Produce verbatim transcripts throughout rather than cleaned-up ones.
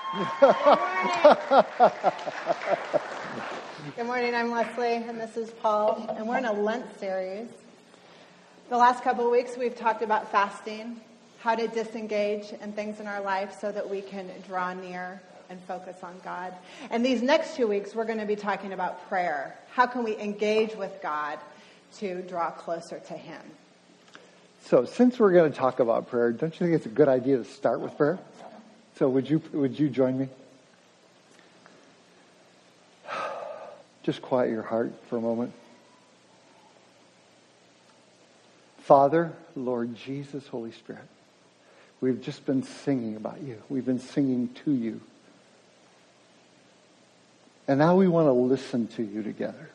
Good morning, I'm Leslie, and this is Paul, and we're in a Lent series. The last couple of weeks, we've talked about fasting, how to disengage in things in our life so that we can draw near and focus on God. And these next two weeks, we're going to be talking about prayer. How can we engage with God to draw closer to Him? So, since we're going to talk about prayer, don't you think it's a good idea to start with prayer? So, would you would you join me? Just quiet your heart for a moment. Father, Lord Jesus, Holy Spirit, we've just been singing about you. We've been singing to you. And now we want to listen to you together.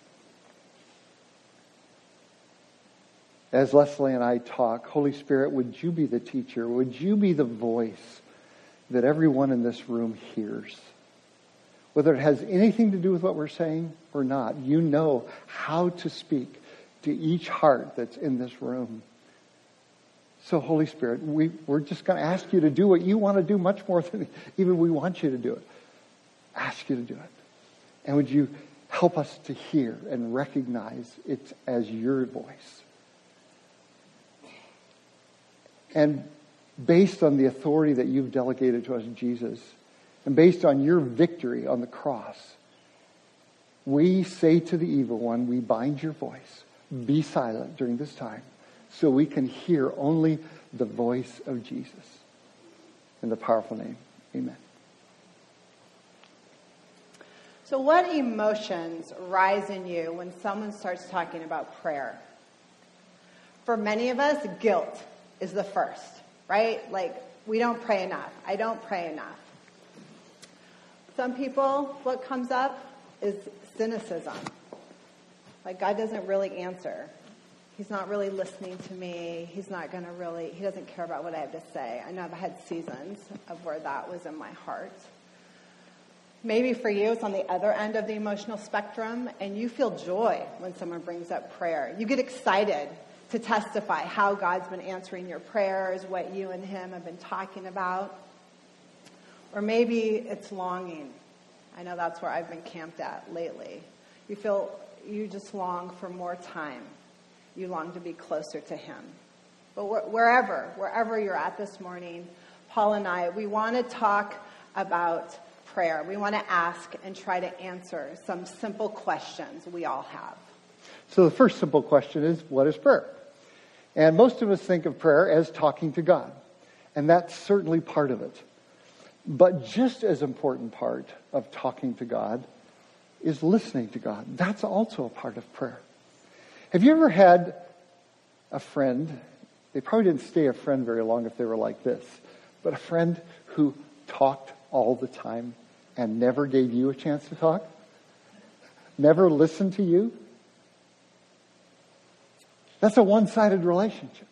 As Leslie and I talk, Holy Spirit, would you be the teacher? Would you be the voice that everyone in this room hears? Whether it has anything to do with what we're saying or not, you know how to speak to each heart that's in this room. So, Holy Spirit, we, we're just going to ask you to do what you want to do much more than even we want you to do it. Ask you to do it. And would you help us to hear and recognize it as your voice? And based on the authority that you've delegated to us, Jesus, and based on your victory on the cross, we say to the evil one, we bind your voice. Be silent during this time so we can hear only the voice of Jesus. In the powerful name, amen. So what emotions rise in you when someone starts talking about prayer? For many of us, guilt is the first, right? Like, we don't pray enough. I don't pray enough. Some people, what comes up is cynicism. Like, God doesn't really answer. He's not really listening to me. He's not going to really, he doesn't care about what I have to say. I know I've had seasons of where that was in my heart. Maybe for you, it's on the other end of the emotional spectrum, and you feel joy when someone brings up prayer. You get excited to testify how God's been answering your prayers, what you and Him have been talking about. Or maybe it's longing. I know that's where I've been camped at lately. You feel, you just long for more time. You long to be closer to Him. But wh- wherever, wherever you're at this morning, Paul and I, we want to talk about prayer. We want to ask and try to answer some simple questions we all have. So the first simple question is, what is prayer? And most of us think of prayer as talking to God. And that's certainly part of it. But just as important part of talking to God is listening to God. That's also a part of prayer. Have you ever had a friend, they probably didn't stay a friend very long if they were like this, but a friend who talked all the time and never gave you a chance to talk? Never listened to you? That's a one-sided relationship.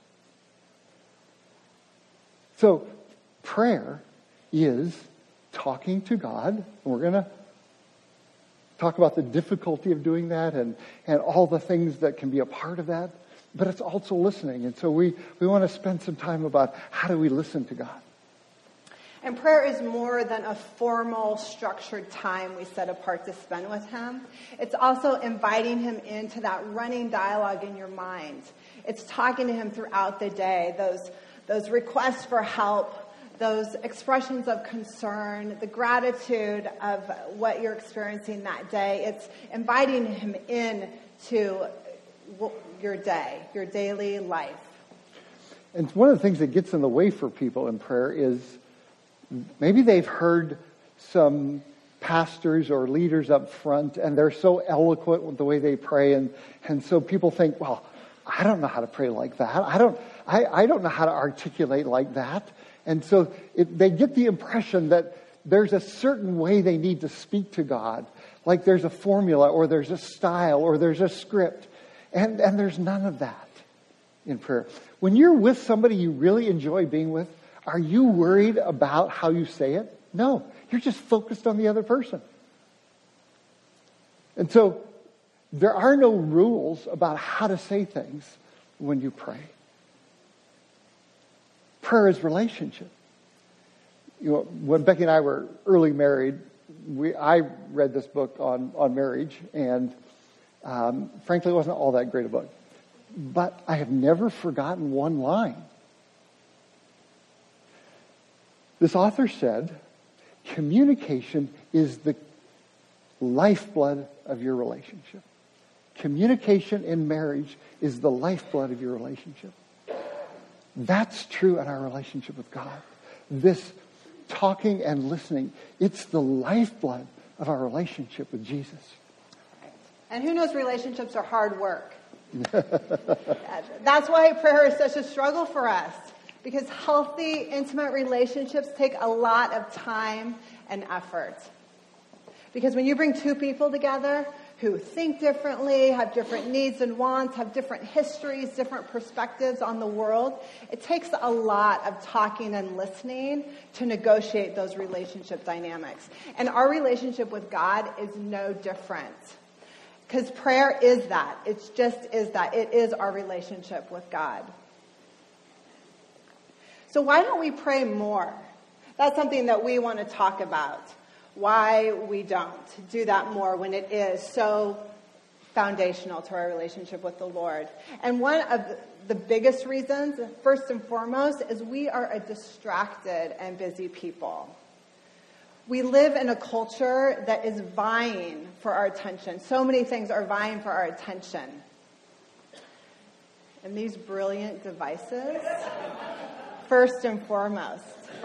So prayer is talking to God. And we're going to talk about the difficulty of doing that and, and all the things that can be a part of that. But it's also listening. And so we, we want to spend some time about how do we listen to God. And prayer is more than a formal, structured time we set apart to spend with Him. It's also inviting Him into that running dialogue in your mind. It's talking to Him throughout the day, those, those requests for help, those expressions of concern, the gratitude of what you're experiencing that day. It's inviting Him in to your day, your daily life. And one of the things that gets in the way for people in prayer is maybe they've heard some pastors or leaders up front and they're so eloquent with the way they pray. And, and so people think, well, I don't know how to pray like that. I don't, I, I don't know how to articulate like that. And so it, they get the impression that there's a certain way they need to speak to God. Like there's a formula or there's a style or there's a script. And, and there's none of that in prayer. When you're with somebody you really enjoy being with, are you worried about how you say it? No, you're just focused on the other person. And so there are no rules about how to say things when you pray. Prayer is relationship. you know, when Becky and I were early married, we I read this book on, on marriage, and um, frankly, it wasn't all that great a book. But I have never forgotten one line. This author said, communication is the lifeblood of your relationship. Communication in marriage is the lifeblood of your relationship. That's true in our relationship with God. This talking and listening, it's the lifeblood of our relationship with Jesus. And who knows, relationships are hard work. That's why prayer is such a struggle for us. Because healthy, intimate relationships take a lot of time and effort. Because when you bring two people together who think differently, have different needs and wants, have different histories, different perspectives on the world, it takes a lot of talking and listening to negotiate those relationship dynamics. And our relationship with God is no different. Because prayer is that. It just is that. It is our relationship with God. So why don't we pray more? That's something that we want to talk about. Why we don't do that more when it is so foundational to our relationship with the Lord. And one of the biggest reasons, first and foremost, is we are a distracted and busy people. We live in a culture that is vying for our attention. So many things are vying for our attention. And these brilliant devices, first and foremost.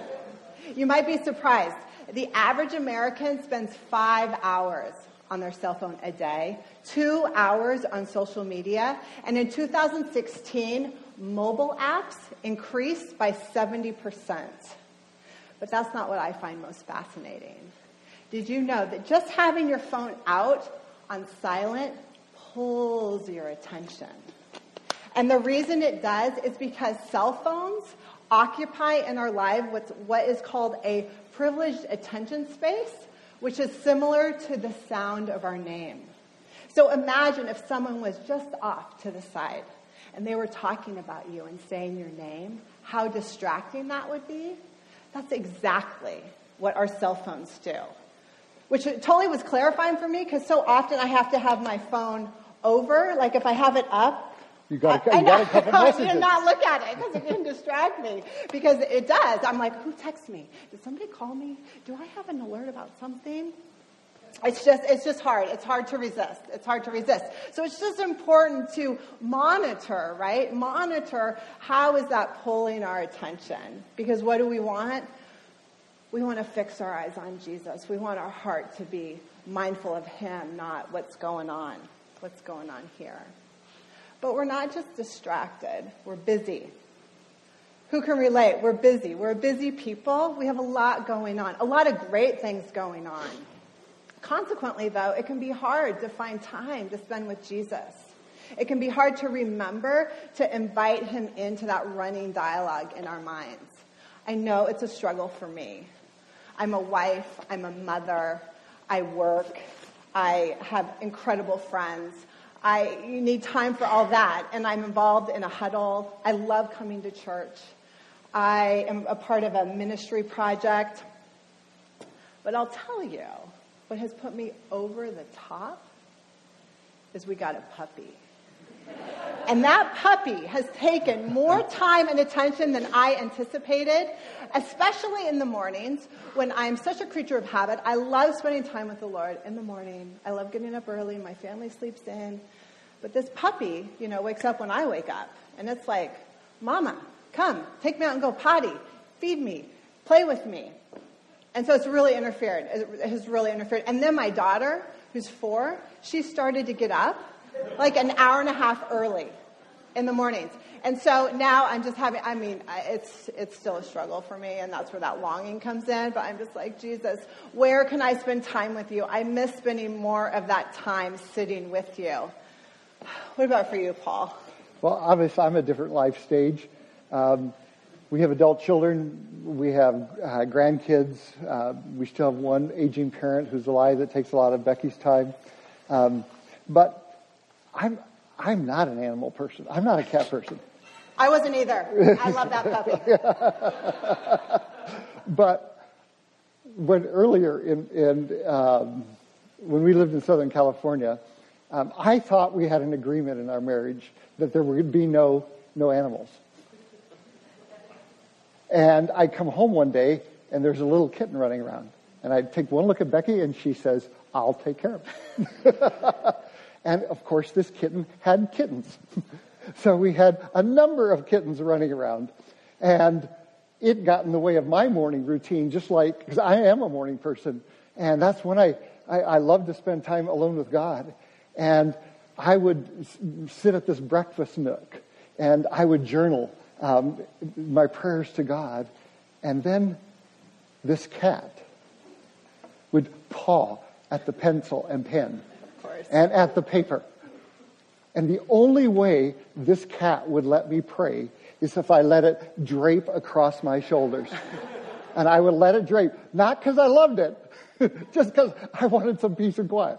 You might be surprised. The average American spends five hours on their cell phone a day, two hours on social media, and in two thousand sixteen, mobile apps increased by seventy percent. But that's not what I find most fascinating. Did you know that just having your phone out on silent pulls your attention? And the reason it does is because cell phones occupy in our life what's, what is called a privileged attention space, which is similar to the sound of our name. So imagine if someone was just off to the side and they were talking about you and saying your name, how distracting that would be. That's exactly what our cell phones do. Which totally was clarifying for me, because so often I have to have my phone over. Like if I have it up, You got a, you got a couple messages. I did not look at it because it can distract me. Because it does. I'm like, who texted me? Did somebody call me? Do I have an alert about something? It's just, it's just hard. It's hard to resist. It's hard to resist. So it's just important to monitor, right? Monitor how is that pulling our attention? Because what do we want? We want to fix our eyes on Jesus. We want our heart to be mindful of Him, not what's going on. What's going on here. But we're not just distracted. We're busy. Who can relate? We're busy. We're busy people. We have a lot going on. A lot of great things going on. Consequently, though, it can be hard to find time to spend with Jesus. It can be hard to remember to invite Him into that running dialogue in our minds. I know it's a struggle for me. I'm a wife. I'm a mother. I work. I have incredible friends. I you need time for all that, and I'm involved in a huddle. I love coming to church. I am a part of a ministry project. But I'll tell you, what has put me over the top is we got a puppy. And that puppy has taken more time and attention than I anticipated, especially in the mornings when I'm such a creature of habit. I love spending time with the Lord in the morning. I love getting up early. My family sleeps in. But this puppy, you know, wakes up when I wake up. And it's like, Mama, come, take me out and go potty. Feed me. Play with me. And so it's really interfered. It has really interfered. And then my daughter, who's four, she started to get up like an hour and a half early in the mornings. And so now I'm just having, I mean, it's it's still a struggle for me, and that's where that longing comes in. But I'm just like, Jesus, where can I spend time with you? I miss spending more of that time sitting with you. What about for you, Paul? Well, obviously, I'm a different life stage. Um, we have adult children. We have uh, grandkids. Uh, we still have one aging parent who's alive that takes a lot of Becky's time. Um, but I'm I'm not an animal person. I'm not a cat person. I wasn't either. I love that puppy. But when earlier in, in um, when we lived in Southern California, um, I thought we had an agreement in our marriage that there would be no no animals. And I'd come home one day, and there's a little kitten running around. And I'd take one look at Becky, and she says, "I'll take care of it." And, of course, this kitten had kittens. So we had a number of kittens running around. And it got in the way of my morning routine, just like, because I am a morning person. And that's when I, I, I love to spend time alone with God. And I would s- sit at this breakfast nook, and I would journal um, my prayers to God. And then this cat would paw at the pencil and pen and at the paper. And the only way this cat would let me pray is if I let it drape across my shoulders. And I would let it drape, not because I loved it, just because I wanted some peace and quiet.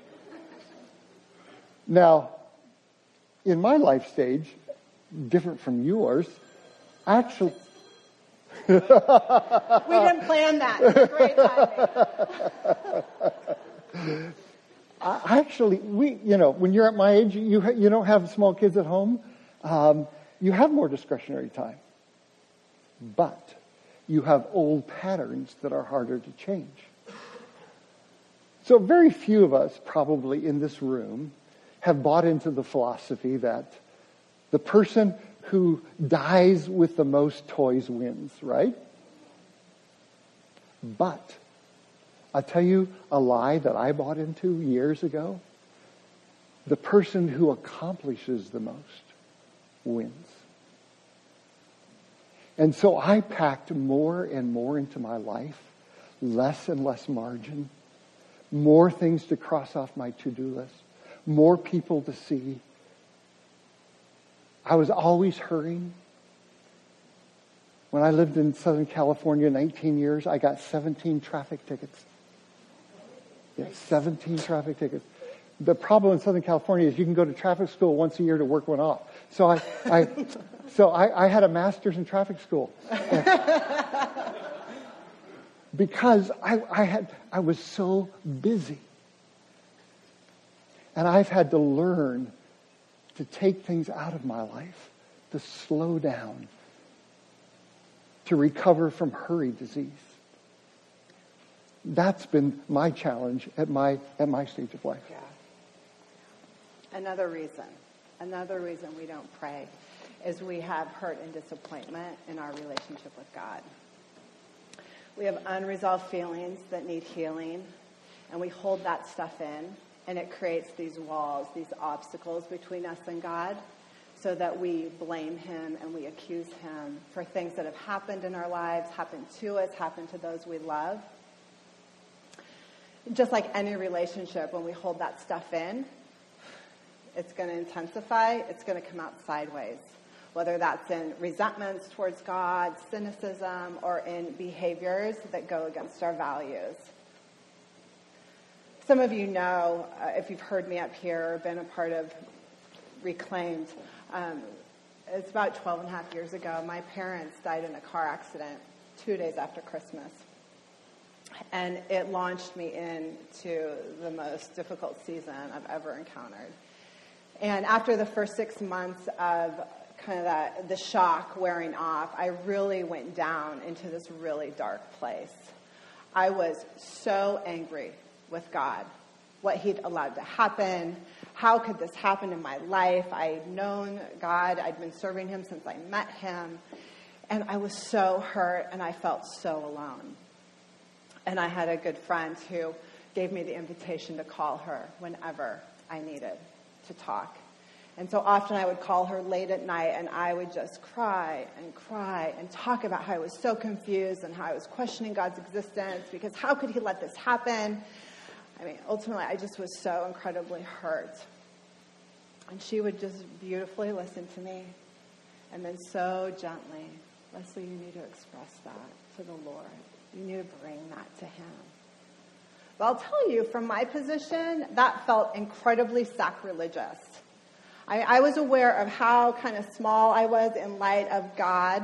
Now, in my life stage, different from yours, actually... We didn't plan that. It was great timing. I actually, we, you know, when you're at my age, you ha- you don't have small kids at home. Um, you have more discretionary time, but you have old patterns that are harder to change. So very few of us, probably in this room, have bought into the philosophy that the person who dies with the most toys wins, right? But I'll tell you a lie that I bought into years ago. The person who accomplishes the most wins. And so I packed more and more into my life, less and less margin, more things to cross off my to-do list, more people to see. I was always hurrying. When I lived in Southern California nineteen years, I got seventeen traffic tickets. Yeah, seventeen traffic tickets. The problem in Southern California is you can go to traffic school once a year to work one off. So I, I so I, I had a master's in traffic school. Because I, I had I was so busy. And I've had to learn to take things out of my life, to slow down, to recover from hurry disease. That's been my challenge at my at my stage of life. Yeah. Another reason, another reason we don't pray is we have hurt and disappointment in our relationship with God. We have unresolved feelings that need healing, and we hold that stuff in, and it creates these walls, these obstacles between us and God, so that we blame him and we accuse him for things that have happened in our lives, happened to us, happened to those we love. Just like any relationship, when we hold that stuff in, it's going to intensify, it's going to come out sideways. Whether that's in resentments towards God, cynicism, or in behaviors that go against our values. Some of you know, uh, if you've heard me up here or been a part of Reclaimed, um, it's about twelve and a half years ago, my parents died in a car accident two days after Christmas. And it launched me into the most difficult season I've ever encountered. And after the first six months of kind of that, the shock wearing off, I really went down into this really dark place. I was so angry with God, what he'd allowed to happen. How could this happen in my life? I'd known God. I'd been serving him since I met him. And I was so hurt, and I felt so alone. And I had a good friend who gave me the invitation to call her whenever I needed to talk. And so often I would call her late at night, and I would just cry and cry and talk about how I was so confused and how I was questioning God's existence, because how could he let this happen? I mean, ultimately, I just was so incredibly hurt. And she would just beautifully listen to me. And then so gently, Leslie, you need to express that to the Lord. You need to bring that to him. But I'll tell you, from my position, that felt incredibly sacrilegious. I, I was aware of how kind of small I was in light of God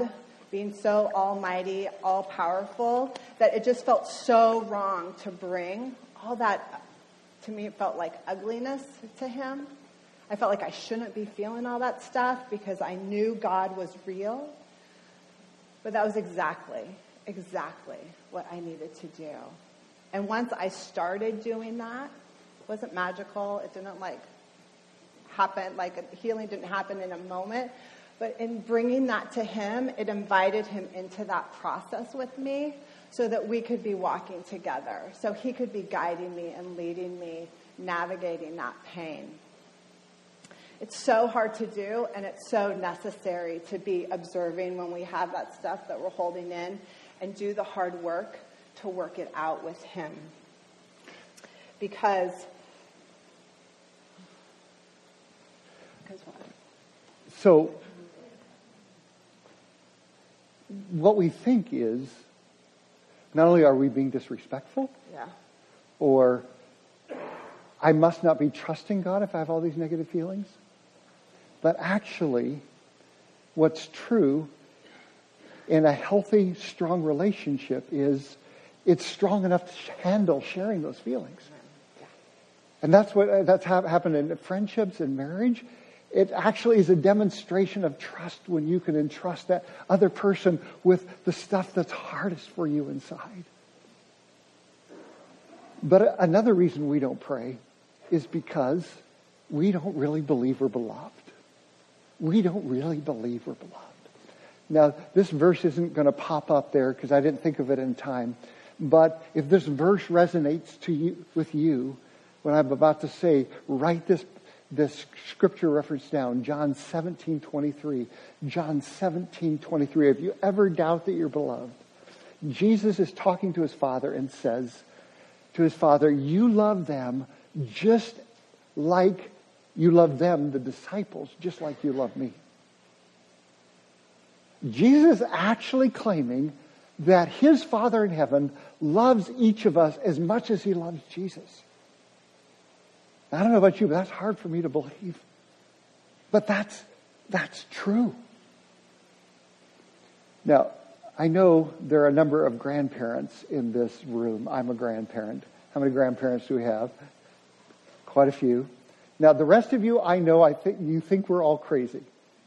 being so almighty, all-powerful, that it just felt so wrong to bring all that. To me, it felt like ugliness to him. I felt like I shouldn't be feeling all that stuff because I knew God was real. But that was exactly, exactly what I needed to do. And once I started doing that, it wasn't magical. It didn't like happen, like healing didn't happen in a moment. But in bringing that to him, it invited him into that process with me so that we could be walking together. So he could be guiding me and leading me, navigating that pain. It's so hard to do, and it's so necessary to be observing when we have that stuff that we're holding in and do the hard work to work it out with him. Because, because what? So, what we think is, not only are we being disrespectful, Yeah. or I must not be trusting God if I have all these negative feelings, but actually, what's true in a healthy, strong relationship is it's strong enough to handle sharing those feelings. And that's what that's ha- happened in friendships and marriage. It actually is a demonstration of trust when you can entrust that other person with the stuff that's hardest for you inside. But another reason we don't pray is because we don't really believe we're beloved. We don't really believe we're beloved. Now, this verse isn't going to pop up there because I didn't think of it in time. But if this verse resonates to you, with you, what I'm about to say, write this this scripture reference down, John seventeen twenty-three. John seventeen twenty-three. If you ever doubt that you're beloved, Jesus is talking to his Father and says to his Father, you love them just like you love them, the disciples, just like you love me. Jesus is actually claiming that his Father in heaven loves each of us as much as he loves Jesus. I don't know about you, but that's hard for me to believe. But that's that's true. Now, I know there are a number of grandparents in this room. I'm a grandparent. How many grandparents do we have? Quite a few. Now, the rest of you, I know, I think you think we're all crazy.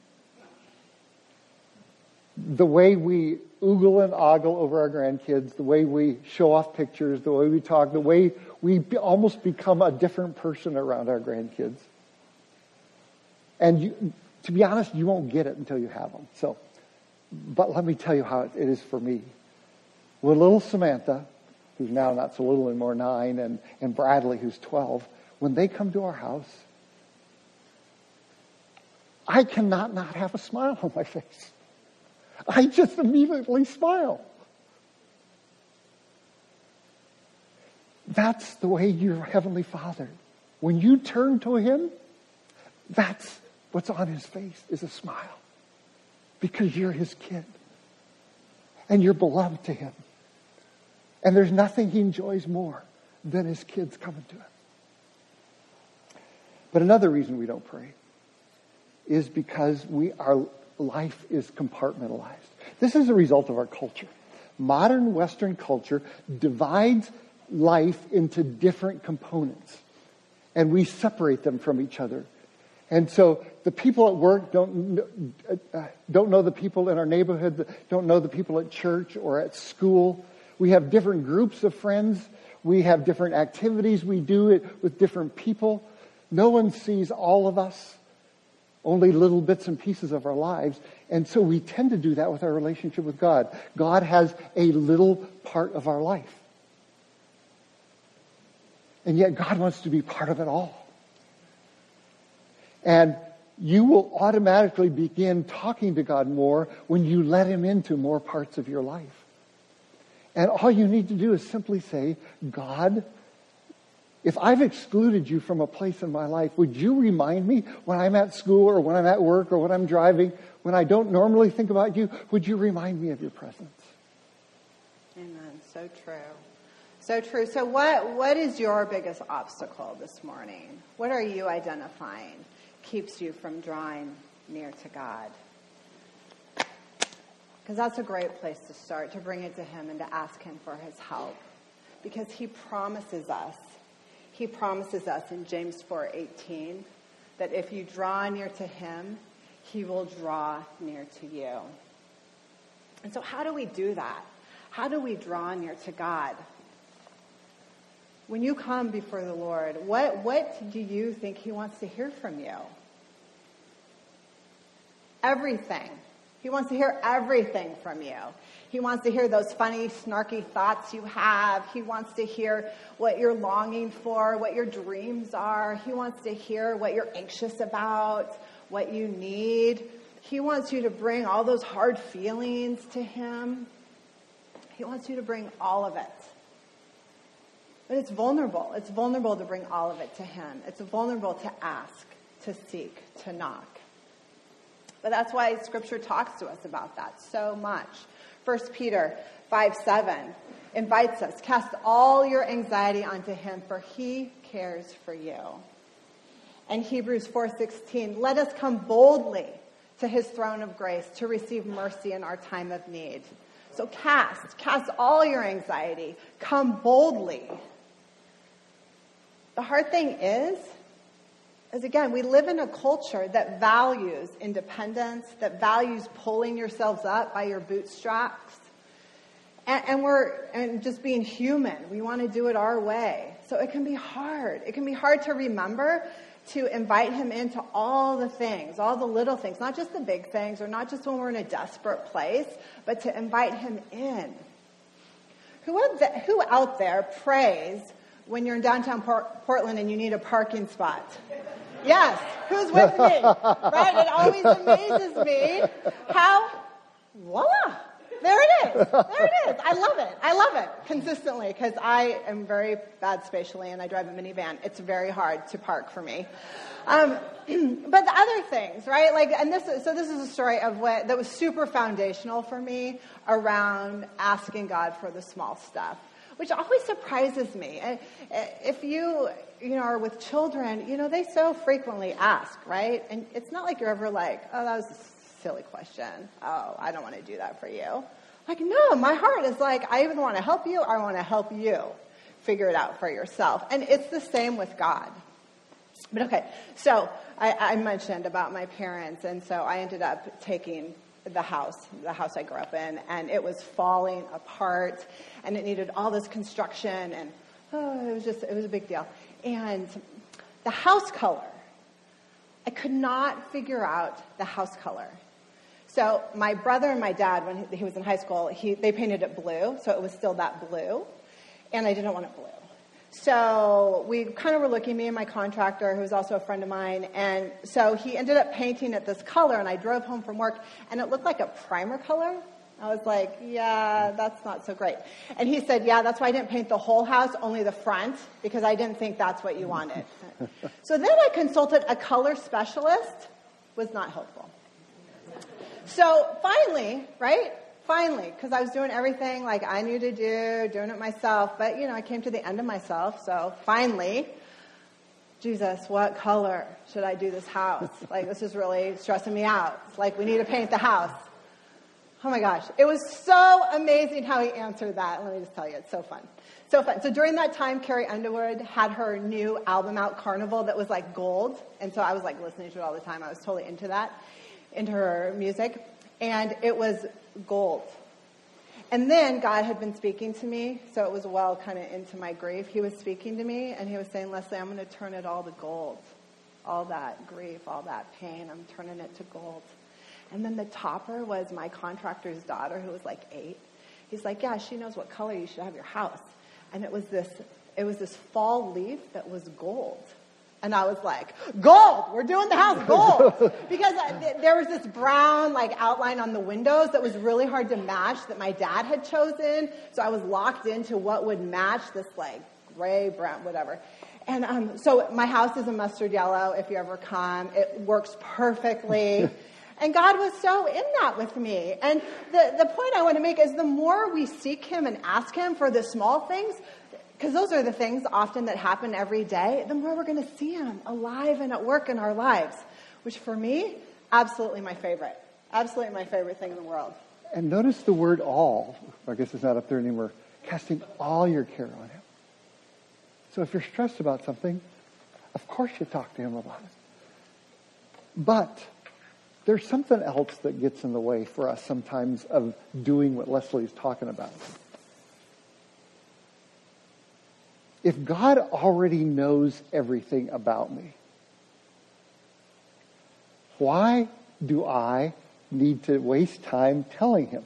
The way we oogle and ogle over our grandkids, the way we show off pictures, the way we talk, the way we be, almost become a different person around our grandkids. And you, to be honest, you won't get it until you have them. So, but let me tell you how it is for me. With little Samantha, who's now not so little anymore, nine, and, and Bradley, who's twelve, when they come to our house, I cannot not have a smile on my face. I just immediately smile. That's the way your Heavenly Father, when you turn to him, that's what's on his face, is a smile. Because you're his kid. And you're beloved to him. And there's nothing he enjoys more than his kids coming to him. But another reason we don't pray is because we our life is compartmentalized. This is a result of our culture. Modern Western culture divides life into different components, and we separate them from each other. And so the people at work don't uh, don't know the people in our neighborhood, don't know the people at church or at school. We have different groups of friends. We have different activities we do it with different people. No one sees all of us, only little bits and pieces of our lives. And so we tend to do that with our relationship with God. God has a little part of our life. And yet God wants to be part of it all. And you will automatically begin talking to God more when you let him into more parts of your life. And all you need to do is simply say, God, if I've excluded you from a place in my life, would you remind me when I'm at school or when I'm at work or when I'm driving, when I don't normally think about you, would you remind me of your presence? Amen. So true. So true. So what, what is your biggest obstacle this morning? What are you identifying keeps you from drawing near to God? Because that's a great place to start, to bring it to him and to ask him for his help. Because he promises us, he promises us in James four eighteen that if you draw near to him, he will draw near to you. And so how do we do that? How do we draw near to God? When you come before the Lord, what, what do you think he wants to hear from you? Everything. He wants to hear everything from you. He wants to hear those funny, snarky thoughts you have. He wants to hear what you're longing for, what your dreams are. He wants to hear what you're anxious about, what you need. He wants you to bring all those hard feelings to him. He wants you to bring all of it. But it's vulnerable. It's vulnerable to bring all of it to him. It's vulnerable to ask, to seek, to knock. But that's why Scripture talks to us about that so much. First Peter five seven invites us, cast all your anxiety onto him, for he cares for you. And Hebrews four sixteen, let us come boldly to his throne of grace to receive mercy in our time of need. So cast, cast all your anxiety. Come boldly. The hard thing is, is again, we live in a culture that values independence, that values pulling yourselves up by your bootstraps. And, and we're, and just being human. We want to do it our way. So it can be hard. It can be hard to remember to invite him into all the things, all the little things, not just the big things, or not just when we're in a desperate place, but to invite him in. Who, who out there prays when you're in downtown Port- Portland and you need a parking spot? Yes, who's with me? Right? It always amazes me how, voila, there it is. There it is. I love it. I love it consistently because I am very bad spatially and I drive a minivan. It's very hard to park for me. Um, but the other things, right? Like, and this, so this is a story of what that was super foundational for me around asking God for the small stuff, which always surprises me. If you, you know, are with children, you know, they so frequently ask, right? And it's not like you're ever like, oh, that was a silly question. Oh, I don't want to do that for you. Like, no, my heart is like, I either want to help you or I want to help you figure it out for yourself. And it's the same with God. But okay, so I, I mentioned about my parents, and so I ended up taking the house, the house I grew up in, and it was falling apart, and it needed all this construction, and oh, it was just, it was a big deal. And the house color, I could not figure out the house color. So my brother and my dad, when he was in high school, he, they painted it blue, so it was still that blue, and I didn't want it blue. So we kind of were looking, me and my contractor, who was also a friend of mine, and so he ended up painting it this color, and I drove home from work, and it looked like a primer color. I was like, yeah, that's not so great. And he said, yeah, that's why I didn't paint the whole house, only the front, because I didn't think that's what you wanted. So then I consulted a color specialist, was not helpful. So finally, right? Finally, because I was doing everything like I knew to do, doing it myself. But, you know, I came to the end of myself. So finally, Jesus, what color should I do this house? Like, this is really stressing me out. It's like, we need to paint the house. Oh, my gosh. It was so amazing how he answered that. Let me just tell you, it's so fun. So fun. So during that time, Carrie Underwood had her new album out, Carnival, that was like gold. And so I was like listening to it all the time. I was totally into that, into her music. And it was gold. And then God had been speaking to me, so it was well kind of into my grief. He was speaking to me, and he was saying, Leslie, I'm going to turn it all to gold. All that grief, all that pain, I'm turning it to gold. And then the topper was my contractor's daughter, who was like eight. He's like, yeah, she knows what color you should have your house. And it was this, it was this fall leaf that was gold. And I was like, gold! We're doing the house gold! Because there was this brown like outline on the windows that was really hard to match that my dad had chosen. So I was locked into what would match this like gray, brown, whatever. And um, so my house is a mustard yellow if you ever come. It works perfectly. And God was so in that with me. And the, the point I want to make is the more we seek him and ask him for the small things, because those are the things often that happen every day, the more we're going to see him alive and at work in our lives, which for me, absolutely my favorite. Absolutely my favorite thing in the world. And notice the word all. I guess it's not up there anymore. Casting all your care on him. So if you're stressed about something, of course you talk to him about it. But there's something else that gets in the way for us sometimes of doing what Leslie's talking about. If God already knows everything about me, why do I need to waste time telling him?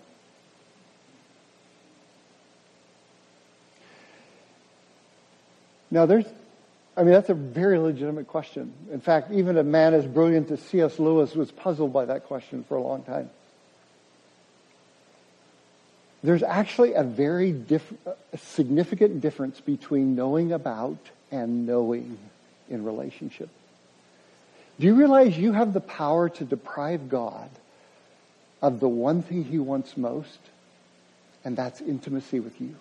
Now, there's, I mean, that's a very legitimate question. In fact, even a man as brilliant as C S Lewis was puzzled by that question for a long time. There's actually a very diff- a significant difference between knowing about and knowing in relationship. Do you realize you have the power to deprive God of the one thing he wants most? And that's intimacy with you.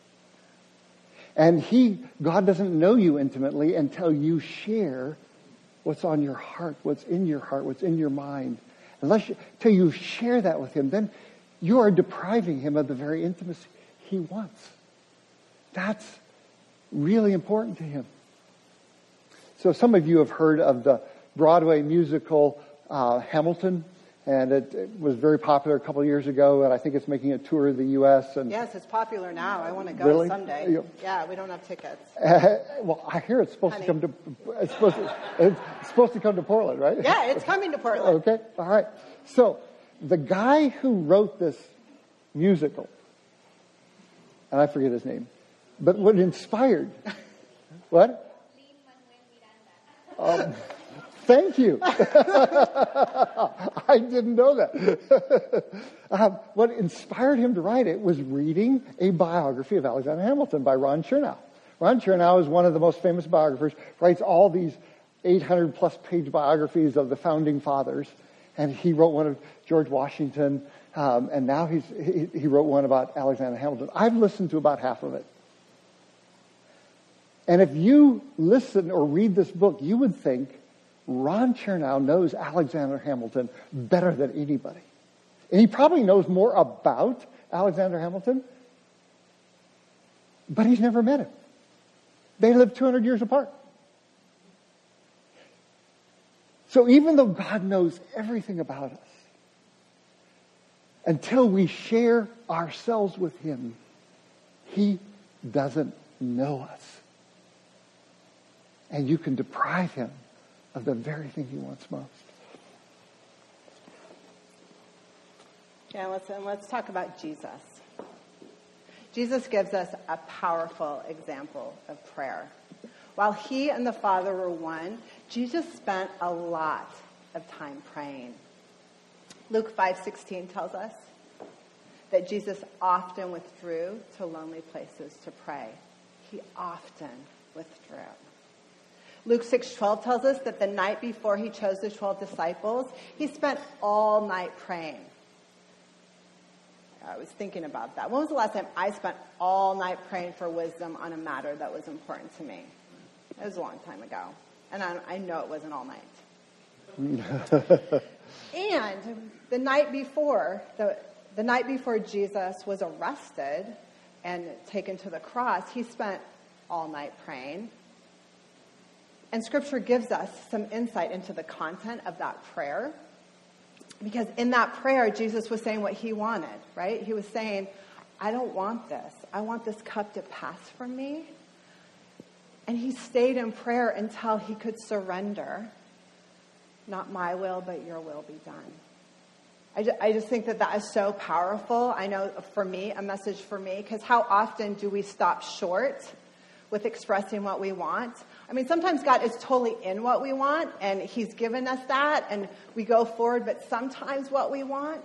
And he, God doesn't know you intimately until you share what's on your heart, what's in your heart, what's in your mind. Unless you, until you share that with him, then you are depriving him of the very intimacy he wants. That's really important to him. So some of you have heard of the Broadway musical uh, Hamilton, and it, it was very popular a couple of years ago, and I think it's making a tour of the U S And yes, it's popular now. I want to go really? someday. Yeah, we don't have tickets. Uh, well, I hear it's supposed Honey. to come to it's supposed to, it's supposed to come to Portland, right? Yeah, it's coming to Portland. Okay, all right. So the guy who wrote this musical, and I forget his name, but what inspired what? Um, Thank you. I didn't know that. um, what inspired him to write it was reading a biography of Alexander Hamilton by Ron Chernow. Ron Chernow is one of the most famous biographers, writes all these eight hundred plus page biographies of the founding fathers. And he wrote one of George Washington, um, and now he's, he, he wrote one about Alexander Hamilton. I've listened to about half of it. And if you listen or read this book, you would think Ron Chernow knows Alexander Hamilton better than anybody. And he probably knows more about Alexander Hamilton, but he's never met him. They lived two hundred years apart. So even though God knows everything about us, until we share ourselves with him, he doesn't know us. And you can deprive him of the very thing he wants most. Yeah, let's, and let's talk about Jesus. Jesus gives us a powerful example of prayer. While he and the Father were one, Jesus spent a lot of time praying. Luke five sixteen tells us that Jesus often withdrew to lonely places to pray. He often withdrew. Luke six twelve tells us that the night before he chose the twelve disciples, he spent all night praying. I was thinking about that. When was the last time I spent all night praying for wisdom on a matter that was important to me? It was a long time ago. And I, I know it wasn't all night. And the night before, the, the night before Jesus was arrested and taken to the cross, he spent all night praying. And Scripture gives us some insight into the content of that prayer. Because in that prayer, Jesus was saying what he wanted, right? He was saying, I don't want this. I want this cup to pass from me. And he stayed in prayer until he could surrender. Not my will, but your will be done. I just, I just think that that is so powerful. I know for me, a message for me, because how often do we stop short with expressing what we want? I mean, sometimes God is totally in what we want, and he's given us that, and we go forward, but sometimes what we want,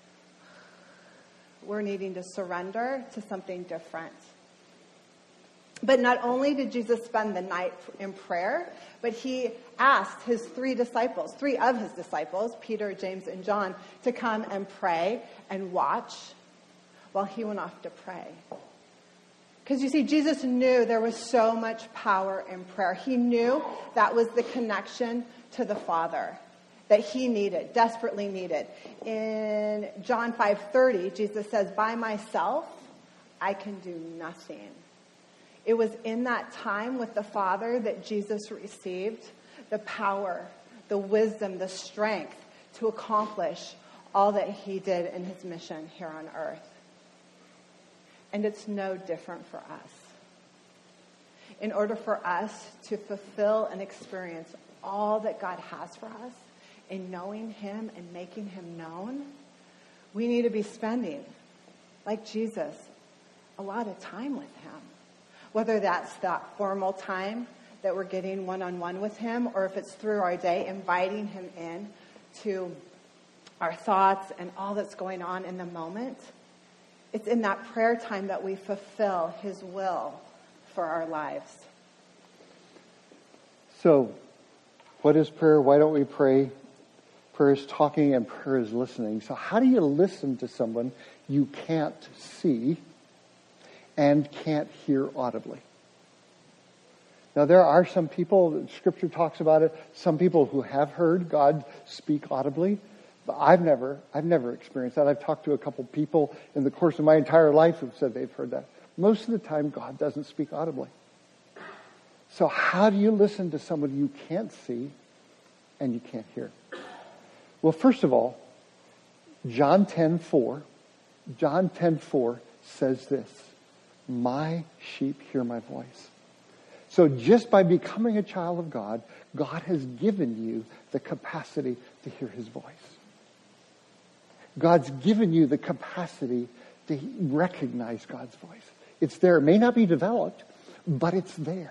we're needing to surrender to something different. But not only did Jesus spend the night in prayer, but he asked his three disciples, three of his disciples, Peter, James, and John, to come and pray and watch while he went off to pray. Because you see, Jesus knew there was so much power in prayer. He knew that was the connection to the Father. that he needed, desperately needed. In John five thirty, Jesus says, by myself, I can do nothing. It was in that time with the Father that Jesus received the power, the wisdom, the strength to accomplish all that he did in his mission here on earth. And it's no different for us. In order for us to fulfill and experience all that God has for us in knowing him and making him known, we need to be spending, like Jesus, a lot of time with him. Whether that's that formal time that we're getting one-on-one with him, or if it's through our day, inviting him in to our thoughts and all that's going on in the moment. It's in that prayer time that we fulfill his will for our lives. So, what is prayer? Why don't we pray? Prayer is talking and prayer is listening. So how do you listen to someone you can't see and can't hear audibly? Now, there are some people, Scripture talks about it, some people who have heard God speak audibly. But I've never, I've never experienced that. I've talked to a couple people in the course of my entire life who've said they've heard that. Most of the time, God doesn't speak audibly. So how do you listen to someone you can't see and you can't hear? Well, first of all, John ten four, John ten four says this, my sheep hear my voice. So just by becoming a child of God, God has given you the capacity to hear his voice. God's given you the capacity to recognize God's voice. It's there. It may not be developed, but it's there.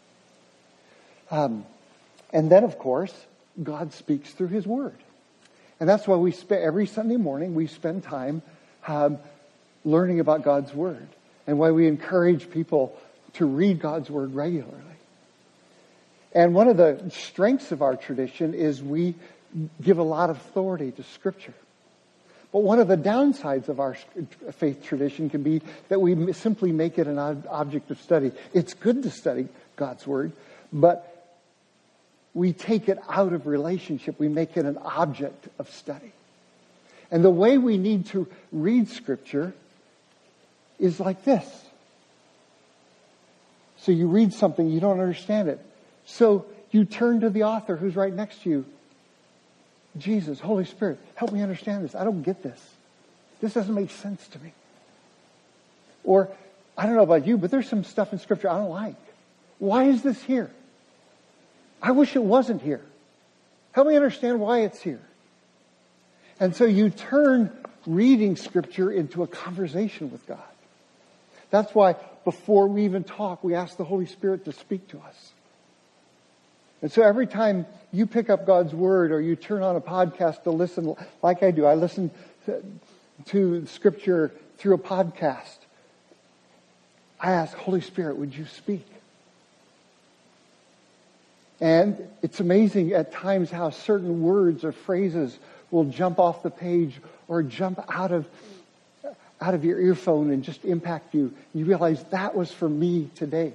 Um, and then, of course, God speaks through his word. And that's why we spend every Sunday morning, we spend time um, learning about God's word. And why we encourage people to read God's word regularly. And one of the strengths of our tradition is we give a lot of authority to Scripture. But one of the downsides of our faith tradition can be that we simply make it an object of study. It's good to study God's word, but we take it out of relationship. We make it an object of study. And the way we need to read Scripture is like this. So you read something, you don't understand it. So you turn to the author who's right next to you. Jesus, Holy Spirit, help me understand this. I don't get this. This doesn't make sense to me. Or, I don't know about you, but there's some stuff in Scripture I don't like. Why is this here? I wish it wasn't here. Help me understand why it's here. And so you turn reading Scripture into a conversation with God. That's why before we even talk, we ask the Holy Spirit to speak to us. And so every time you pick up God's word or you turn on a podcast to listen, like I do, I listen to, to Scripture through a podcast. I ask, Holy Spirit, would you speak? And it's amazing at times how certain words or phrases will jump off the page or jump out of out of your earphone and just impact you. You realize that was for me today.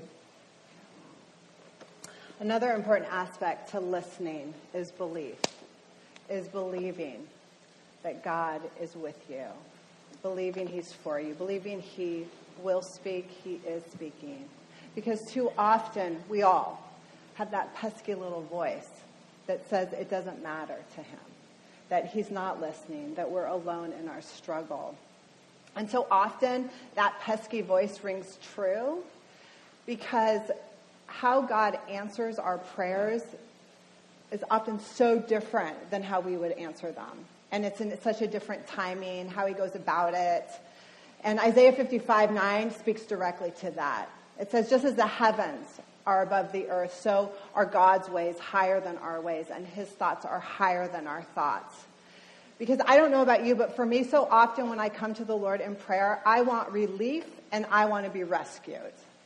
Another important aspect to listening is belief, is believing that God is with you, believing he's for you, believing he will speak, he is speaking. Because too often, we all have that pesky little voice that says it doesn't matter to him, that he's not listening, that we're alone in our struggle. And so often, that pesky voice rings true because how God answers our prayers is often so different than how we would answer them. And it's in such a different timing, how he goes about it. And Isaiah fifty-five nine speaks directly to that. It says, just as the heavens are above the earth, so are God's ways higher than our ways, and his thoughts are higher than our thoughts. Because I don't know about you, but for me, so often when I come to the Lord in prayer, I want relief and I want to be rescued.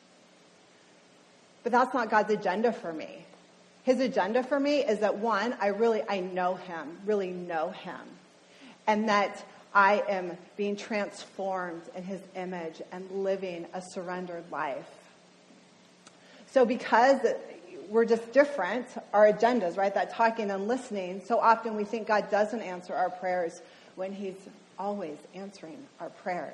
But that's not God's agenda for me. His agenda for me is that, one, I really, I know him, really know him. And that I am being transformed in his image and living a surrendered life. So because we're just different, our agendas, right? That talking and listening. So often we think God doesn't answer our prayers when he's always answering our prayers.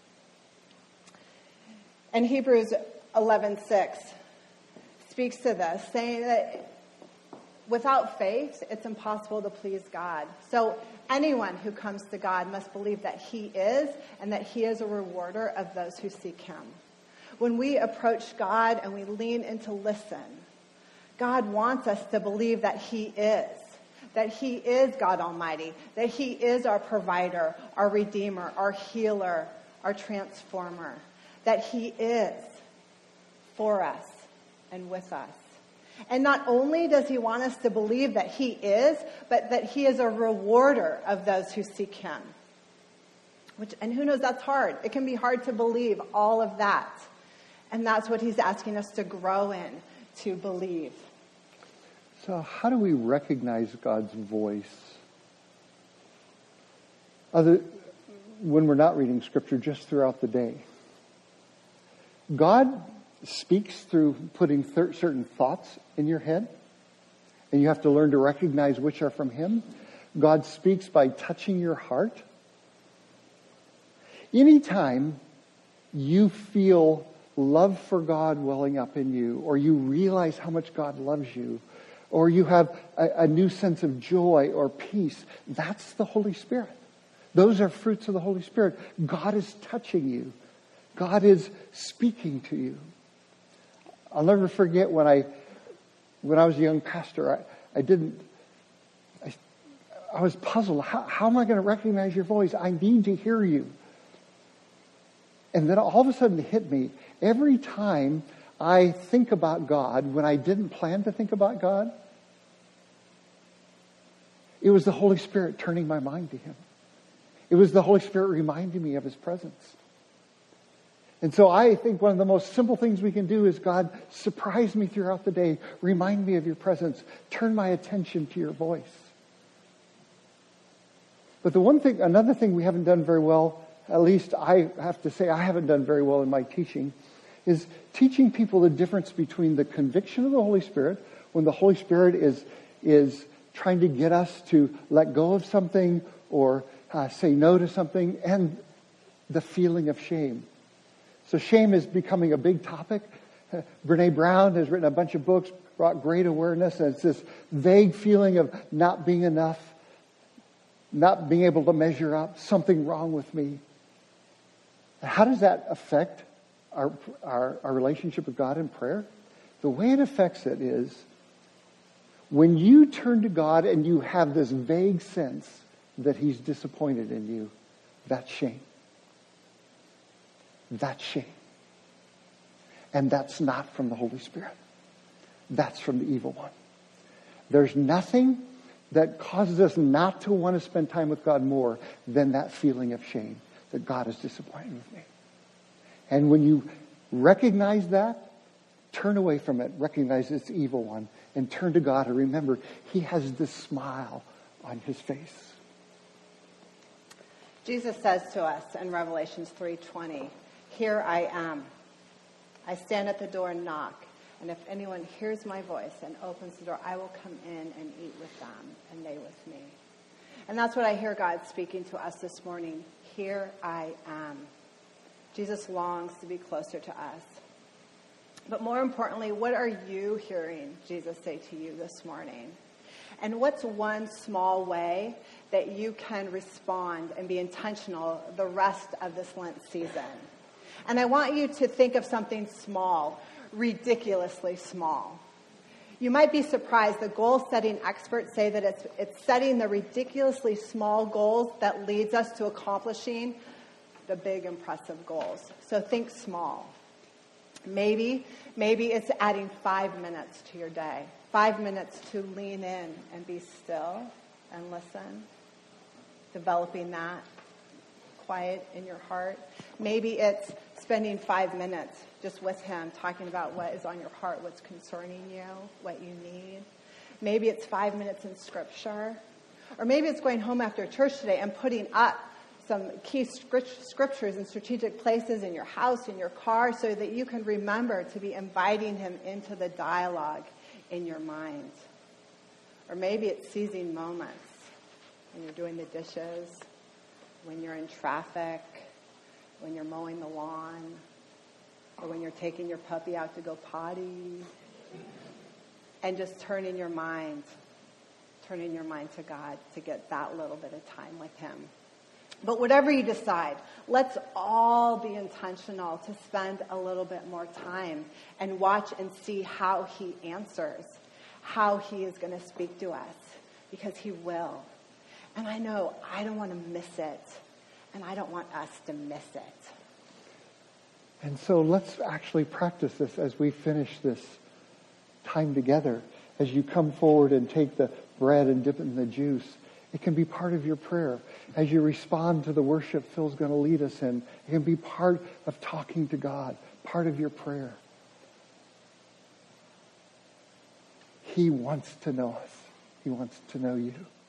And Hebrews eleven six speaks to this, saying that without faith, it's impossible to please God. So anyone who comes to God must believe that he is, and that he is a rewarder of those who seek him. When we approach God and we lean into listen, God wants us to believe that he is, that he is God Almighty, that he is our provider, our redeemer, our healer, our transformer, that he is for us and with us. And not only does he want us to believe that he is, but that he is a rewarder of those who seek him. Which, and who knows, that's hard. It can be hard to believe all of that. And that's what he's asking us to grow in, to believe. So how do we recognize God's voice? Other, when we're not reading Scripture, just throughout the day. God speaks through putting thir- certain thoughts in your head, and you have to learn to recognize which are from him. God speaks by touching your heart. Anytime you feel love for God welling up in you, or you realize how much God loves you, or you have a, a new sense of joy or peace, that's the Holy Spirit. Those are fruits of the Holy Spirit. God is touching you. God is speaking to you. I'll never forget when I, when I was a young pastor, I, I didn't, I, I was puzzled. How, how am I going to recognize your voice? I need to hear you. And then all of a sudden it hit me. Every time I think about God, when I didn't plan to think about God, it was the Holy Spirit turning my mind to him. It was the Holy Spirit reminding me of his presence. And so I think one of the most simple things we can do is, God, surprise me throughout the day. Remind me of your presence. Turn my attention to your voice. But the one thing, another thing we haven't done very well, at least I have to say I haven't done very well in my teaching, is teaching people the difference between the conviction of the Holy Spirit, when the Holy Spirit is, is trying to get us to let go of something or uh, say no to something, and the feeling of shame. So shame is becoming a big topic. Brene Brown has written a bunch of books, brought great awareness, and it's this vague feeling of not being enough, not being able to measure up, something wrong with me. How does that affect our, our, our relationship with God in prayer? The way it affects it is when you turn to God and you have this vague sense that he's disappointed in you, that's shame. That's shame. And that's not from the Holy Spirit. That's from the evil one. There's nothing that causes us not to want to spend time with God more than that feeling of shame, that God is disappointed with me. And when you recognize that, turn away from it, recognize it's the evil one, and turn to God and remember he has this smile on his face. Jesus says to us in Revelations three twenty, "Here I am. I stand at the door and knock. And if anyone hears my voice and opens the door, I will come in and eat with them and they with me." And that's what I hear God speaking to us this morning. Here I am. Jesus longs to be closer to us. But more importantly, what are you hearing Jesus say to you this morning? And what's one small way that you can respond and be intentional the rest of this Lent season? And I want you to think of something small, ridiculously small. You might be surprised. The goal-setting experts say that it's, it's setting the ridiculously small goals that leads us to accomplishing the big, impressive goals. So think small. Maybe, maybe it's adding five minutes to your day. Five minutes to lean in and be still and listen. Developing that quiet in your heart. Maybe it's spending five minutes just with him, talking about what is on your heart, what's concerning you, what you need. Maybe it's five minutes in Scripture. Or maybe it's going home after church today and putting up some key scriptures in strategic places in your house, in your car, so that you can remember to be inviting him into the dialogue in your mind. Or maybe it's seizing moments when you're doing the dishes, when you're in traffic, when you're mowing the lawn, or when you're taking your puppy out to go potty. And just turning your mind, turning your mind to God to get that little bit of time with him. But whatever you decide, let's all be intentional to spend a little bit more time and watch and see how he answers, how he is going to speak to us, because he will. And I know I don't want to miss it, and I don't want us to miss it. And so let's actually practice this as we finish this time together. As you come forward and take the bread and dip it in the juice, it can be part of your prayer. As you respond to the worship Phil's going to lead us in, it can be part of talking to God, part of your prayer. He wants to know us. He wants to know you.